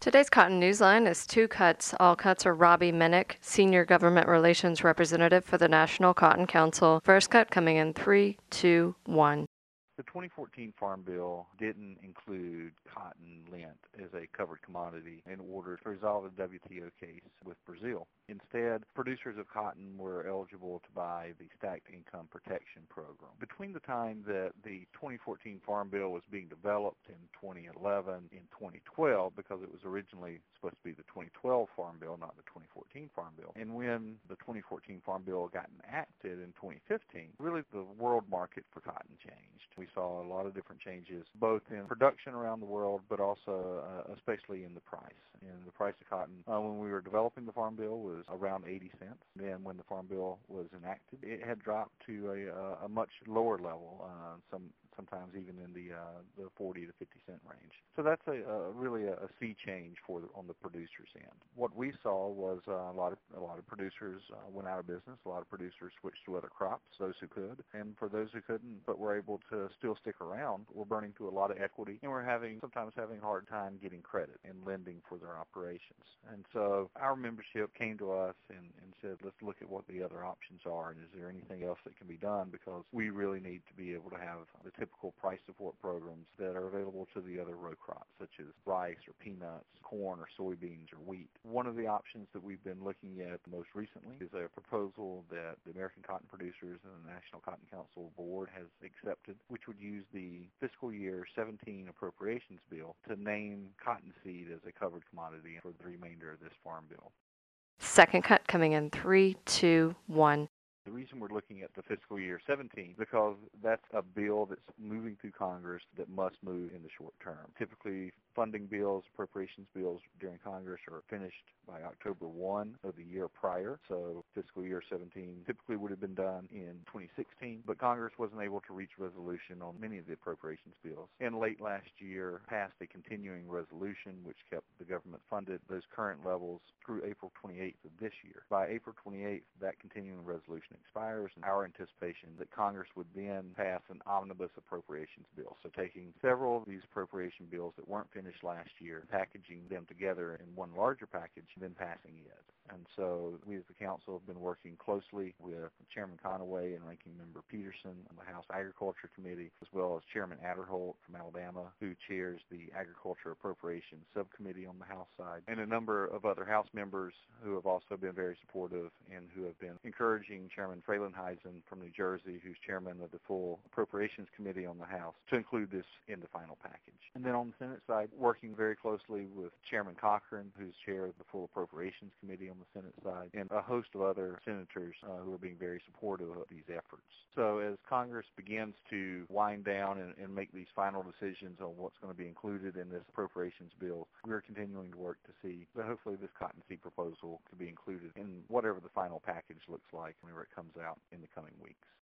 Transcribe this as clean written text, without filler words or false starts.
Today's Cotton Newsline is two cuts. All cuts are Robbie Minnick, Senior Government Relations Representative for the National Cotton Council. First cut coming in 3, 2, 1. The 2014 Farm Bill didn't include cotton lint as a covered commodity in order to resolve the WTO case with Brazil. Instead, producers of cotton were eligible to buy the Stacked Income Protection Program. Between the time that the 2014 Farm Bill was being developed in 2011 and 2012, because it was originally supposed to be the 2012 Farm Bill, not the 2014 Farm Bill, and when the 2014 Farm Bill got enacted in 2015, really the world market for cotton changed. We saw a lot of different changes, both in production around the world, but also especially in the price. And the price of cotton, when we were developing the Farm Bill, was around 80 cents. Then when the Farm Bill was enacted, it had dropped to a much lower level, sometimes even in the 40 to 50 cent range. So that's really a sea change on the producer's end. What we saw was a lot of producers went out of business. A lot of producers switched to other crops, those who could, and for those who couldn't but were able to still stick around, were burning through a lot of equity, and were sometimes having a hard time getting credit and lending for their operations. And so our membership came to us and said, let's look at what the other options are, and is there anything else that can be done, because we really need to be able to have the typical price support programs that are available to the other row crops, such as rice or peanuts, corn or soybeans or wheat. One of the options that we've been looking at most recently is a proposal that the American Cotton Producers and the National Cotton Council Board has accepted, which would use the fiscal year 17 appropriations bill to name cottonseed as a covered commodity for the remainder of this farm bill. Second cut coming in 3, 2, 1. The reason we're looking at the fiscal year 17 because that's a bill that's moving through Congress that must move in the short term. Typically, funding bills, appropriations bills during Congress are finished by October 1 of the year prior. So fiscal year 17 typically would have been done in 2016, but Congress wasn't able to reach resolution on many of the appropriations bills. And late last year passed a continuing resolution which kept the government funded those current levels through April 28th of this year. By April 28th, that continuing resolution expires, and our anticipation that Congress would then pass an omnibus appropriations bill. So taking several of these appropriation bills that weren't finished last year, packaging them together in one larger package, and then passing it. And so we as the council have been working closely with Chairman Conaway and Ranking Member Peterson on the House Agriculture Committee, as well as Chairman Adderholt from Alabama, who chairs the Agriculture Appropriations Subcommittee on the House side, and a number of other House members who have also been very supportive and who have been encouraging Chairman Frelinghuysen from New Jersey, who's chairman of the full Appropriations Committee on the House, to include this in the final package. And then on the Senate side, working very closely with Chairman Cochran, who's chair of the full Appropriations Committee on the Senate side, and a host of other senators who are being very supportive of these efforts. So as Congress begins to wind down and make these final decisions on what's going to be included in this appropriations bill, we're continuing to work to see that hopefully this cottonseed proposal could be included in whatever the final package looks like whenever it comes out in the coming weeks.